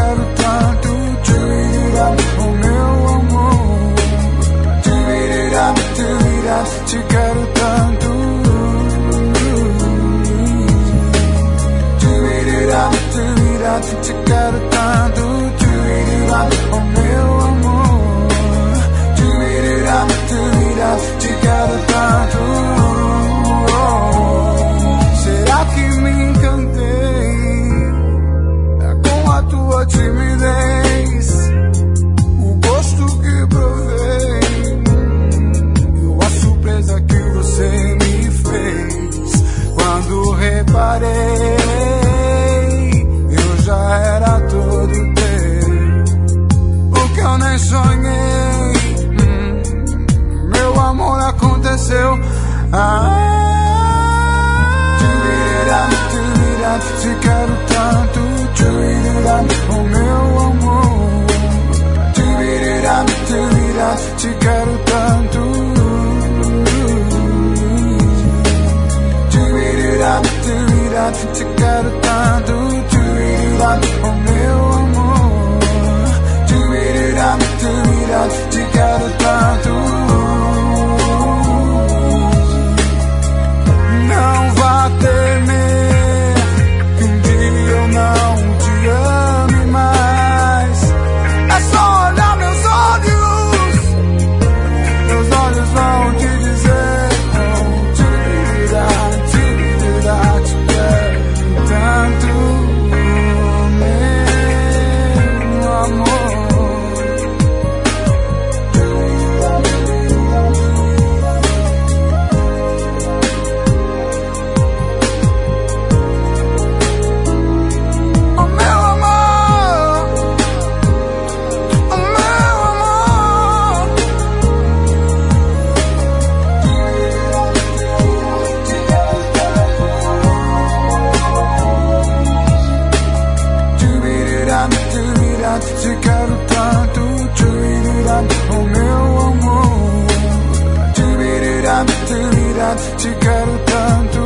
quero tanto, oh meu amor. Te quero tanto, te quero tanto, oh meu amor. Te quero tanto. Será que me encantei com a tua timidez, o gosto que provei, a surpresa que você me fez? Quando reparei, eu já era todo teu. O que eu nem sonhei, meu amor, aconteceu. Te quero tanto, oh meu amor. Te quero tanto, te quero tanto, oh meu amor. Te quero tanto. Não vá temer que um dia eu não te ame mais. É só olhar meus olhos vão te dizer, oh, te quero tanto, meu amor. Te quero tanto, oh meu amor. Te quero tanto,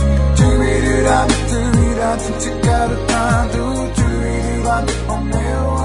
te quero tanto, oh meu amor.